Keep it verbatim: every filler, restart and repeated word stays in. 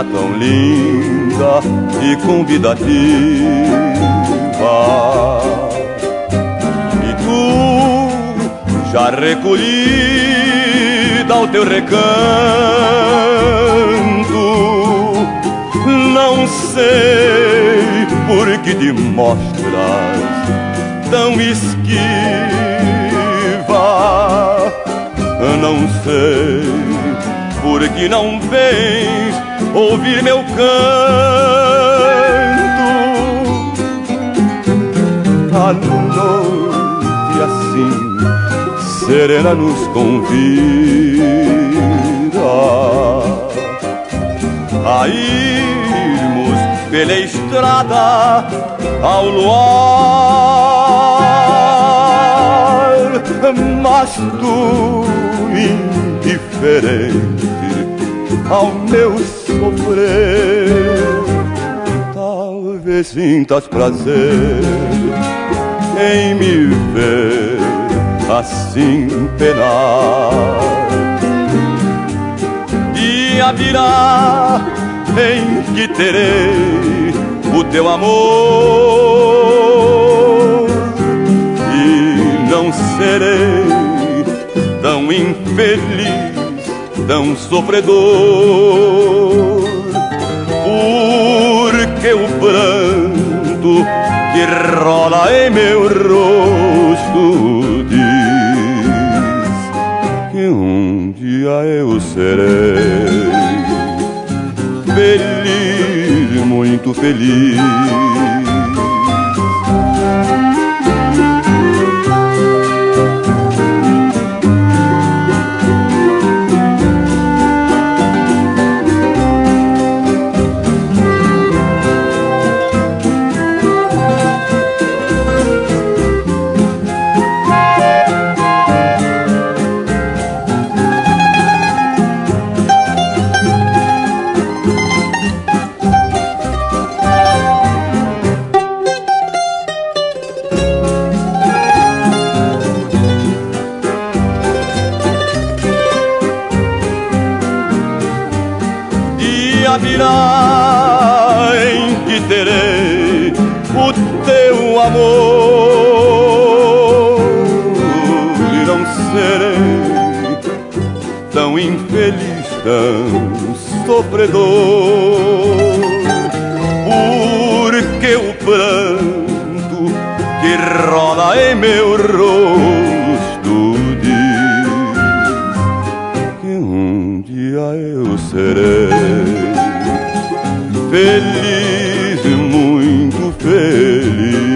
menina tão linda e convidativa. E tu, já recolhida ao teu recanto, não sei por que te mostras tão esquiva. Não sei por que não vens ouvir meu canto. A noite assim serena nos convida a irmos pela estrada ao luar, mas tu, indiferente ao meu sofrer, talvez sintas prazer em me ver assim penar. Dia virá em que terei o teu amor e não serei tão infeliz, tão sofredor, porque o pranto que rola em meu rosto diz que um dia eu serei feliz, muito feliz. Virá em que terei o teu amor e não serei tão infeliz, tão sofredor, porque o pranto que rola em meu rosto diz que um dia eu serei feliz, muito feliz.